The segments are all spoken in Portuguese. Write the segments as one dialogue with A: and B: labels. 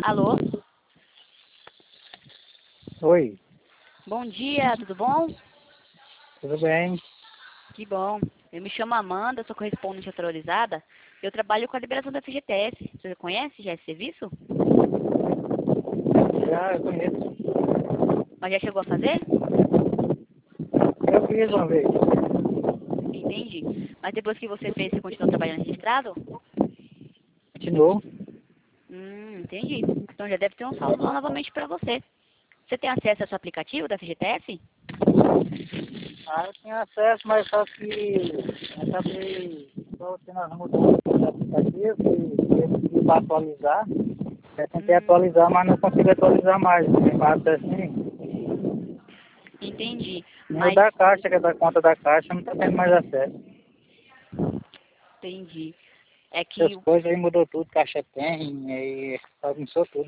A: Alô?
B: Oi,
A: Bom dia, tudo bom?
B: tudo bem?
A: Que bom. Eu me chamo Amanda, sou correspondente autorizada. Eu trabalho com a liberação da FGTS. Você conhece já esse serviço?
B: Já eu conheço.
A: Mas já chegou a fazer?
B: Eu fiz uma vez.
A: Entendi. Mas depois que você fez, você continua trabalhando registrado?
B: Continuou?
A: Entendi. Então já deve ter um saldo lá novamente para você. Você tem acesso ao seu aplicativo da FGTS?
B: Eu tinha acesso, mas só que acabei só tendo as mudanças do aplicativo e eu pedi para atualizar. Eu tentei
A: Hum,
B: atualizar, mas não consegui atualizar mais. Não tem mais acesso nenhum.
A: entendi.
B: Nem o
A: Mas,
B: da Caixa, que é da conta da Caixa, não está tendo mais acesso.
A: entendi. É que,
B: Essas coisas aí mudou tudo, Caixa tem, aí bagunçou tudo.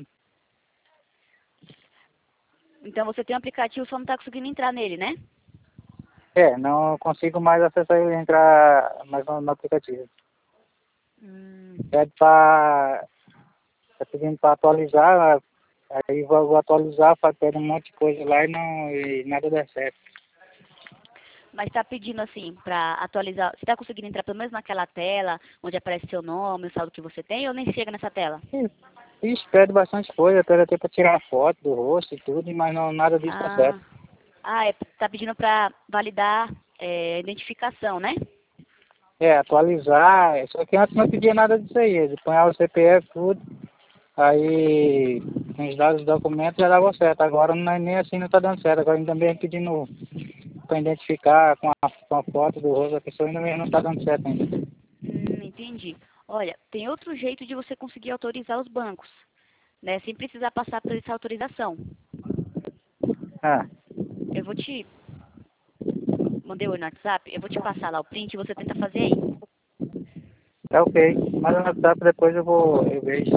A: então você tem um aplicativo, só não está conseguindo entrar nele, né?
B: Não consigo mais acessar e entrar mais no aplicativo.
A: Hum,
B: Pede para tá pedindo para atualizar, aí vou atualizar, pede um monte de coisa lá e nada dá certo.
A: Mas está pedindo assim para atualizar. Você está conseguindo entrar pelo menos naquela tela onde aparece seu nome, o saldo que você tem, ou nem chega nessa tela?
B: Ixi, pede bastante coisa, pede até para tirar foto do rosto e tudo, mas não, nada disso tá
A: Ah,
B: certo.
A: tá pedindo para validar a identificação, né?
B: Atualizar, só que antes não pedia nada disso aí, ele punhava o CPF, tudo, aí com os dados do documento já dava certo, agora não é nem assim, não tá dando certo, agora ainda bem pedindo para identificar com a foto do rosto da pessoa, ainda mesmo não tá dando certo ainda.
A: Entendi. Olha, tem outro jeito de você conseguir autorizar os bancos, né? Sem precisar passar por essa autorização.
B: Ah,
A: Eu vou te mandei no WhatsApp, eu vou te passar lá o print e você tenta fazer aí.
B: tá ok, mas no WhatsApp depois eu vejo.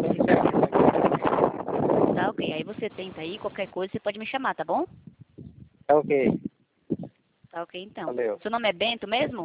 A: Tá ok. Aí você tenta aí, qualquer coisa você pode me chamar, tá bom?
B: Tá ok,
A: Tá ok então.
B: valeu.
A: Seu nome é Bento mesmo?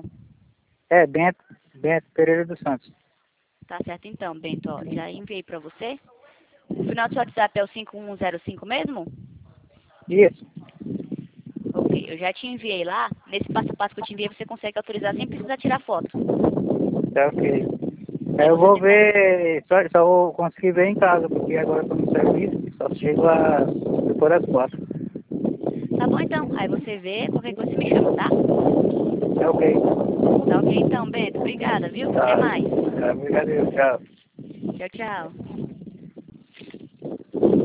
B: Bento Pereira dos Santos.
A: Tá certo então, Bento, ó, já enviei pra você. O final do seu WhatsApp é o 5105 mesmo?
B: Isso,
A: Ok, eu já te enviei lá. Nesse passo a passo que eu te enviei, você consegue autorizar sem precisar tirar foto.
B: tá ok.
A: Aí
B: Eu
A: você
B: vou
A: tenta.
B: ver, só vou conseguir ver em casa, porque agora eu tô no serviço, só chego depois das 4.
A: Tá bom então. Aí você vê, qualquer coisa você me chama, tá?
B: Tá ok.
A: Tá ok então, Bento. Obrigada, viu? Até
B: Tá,
A: mais.
B: obrigado, tchau.
A: Tchau, tchau.